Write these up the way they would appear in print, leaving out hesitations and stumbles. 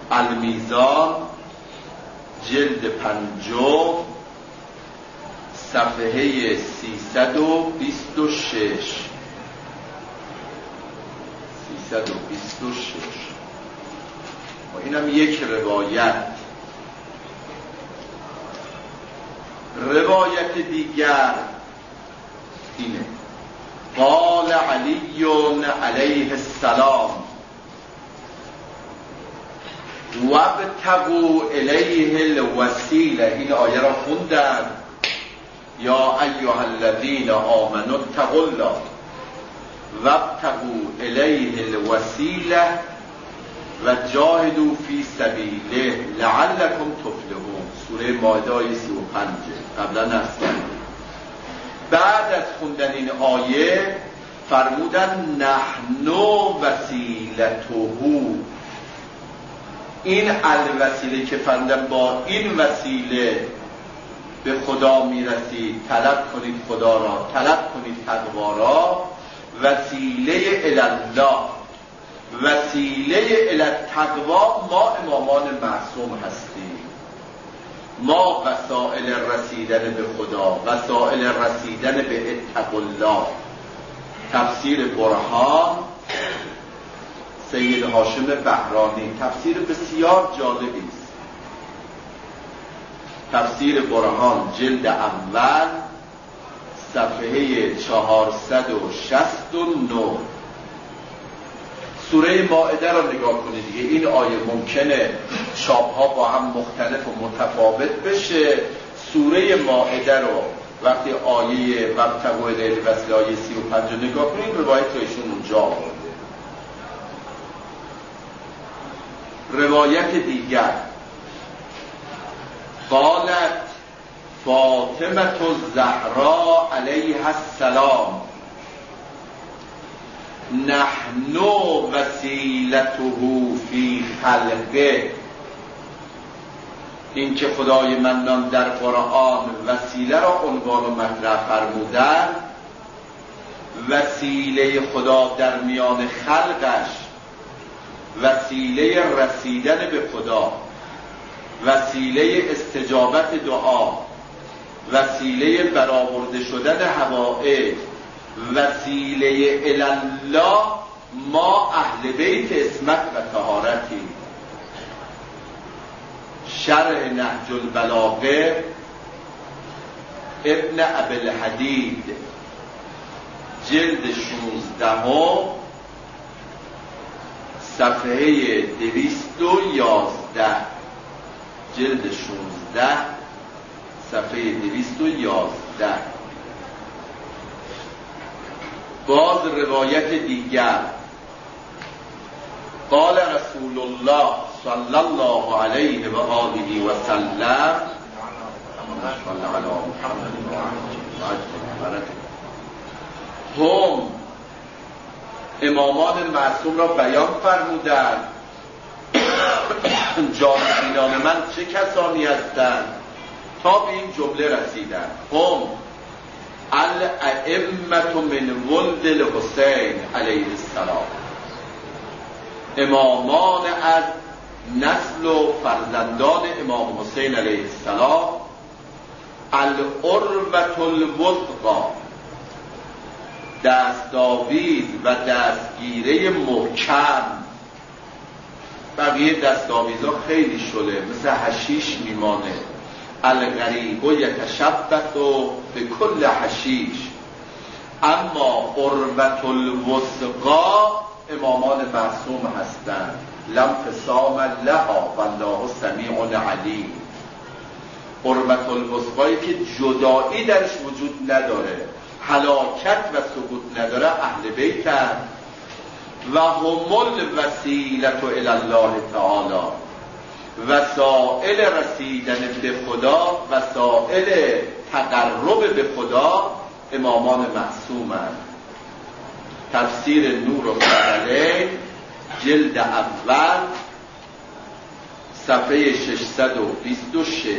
المیزان جلد 5 صفحه 326 و اینم یک روایت دیگر اینه: قال علی علیه السلام وابتغوا الیه الوسیله. این آیه را خوندن: یا ایها الذین آمنوا اتقوا الله وابتغوا الیه الوسیله و جاهدوا فی سبیله لعلکم تفلحون. سوره مائده آیه 35 قبلا نرسیدم. بعد از خوندن این آیه فرمودن نحن وسیلته. این الوسیله که فرمودن با این وسیله به خدا میرسید، طلب کنید خدا را، طلب کنید تقوا را. وسیله الله، وسیله التقوا ما امامان معصوم هستیم. ما وسائل رسیدن به خدا، وسائل رسیدن به اتقوا الله. تفسیر برهان سید هاشم بهرانی تفسیر بسیار جالبی است. تفسیر برهان جلد اول صفحه 469. سوره مائده را نگاه کنید دیگه. این آیه ممکنه چاپ‌ها با هم مختلف و متفاوت بشه. سوره مائده رو وقتی آیه وابتغوا الیه الوسیله آیه 35 نگاه کنید، روایت رو ایشون اونجا آورده. روایت دیگر: قالت فاطمه الزهرا علیها السلام نحن وسیلته فی خلقه. این که خدای منان در قرآن وسیله را عنوان و مطرح فرمودن، وسیله خدا در میان خلقش، وسیله رسیدن به خدا، وسیله استجابت دعا، وسیله برآورده شدن حوائج، وسیله الله ما اهل بیت عصمت و طهارتیم. شرح نهج البلاغه ابن ابوالحدید جلد 16 صفحه 211. جلد 16 صفحه 211. باز روایت دیگر: قال رسول الله صلی الله علیه و آله و سلم هم امامان معصوم را بیان فرمودند. جانشینان من چه کسانی هستند؟ تا به این جمله رسیدند: هم الائمة من ولد الحسین علیه السلام. امامان از نسل و فرزندان امام حسین علیه السلام. العروة الوثقی، دستاویز و دستگیره محکم. بقیه دستاویزها خیلی شله، مثل حشیش میمانه. الغریب یتشبث به کل حشیش. اما عروة الوثقی امامان معصوم هستند. لم فصام لها والله سمیع علیم. عروة الوثقی که جدایی درش وجود نداره، هلاکت و سقوط نداره، اهل بیتند. و هم الوسیلة الی الله تعالی. وسائل رسیدن به خدا، وسائل تقرب به خدا امامان معصومند. تفسیر نور العین جلد اول صفحه 626.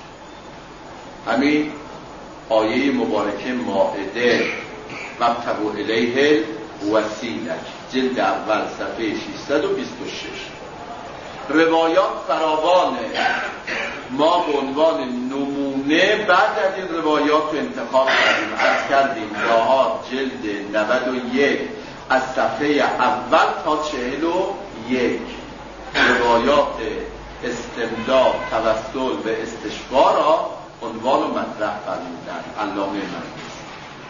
همین آیه مبارکه مائده وابتغوا الیه الوسیله جلد اول صفحه 626. روایات فراوانه. ما به عنوان نمونه بعد از این روایات رو انتخاب کردیم. عرض کردیم داهات جلد 91 از صفحه اول تا 41 روایات استمداد، توسل و استشفا را عنوان و مطرح فرمودند علامه من.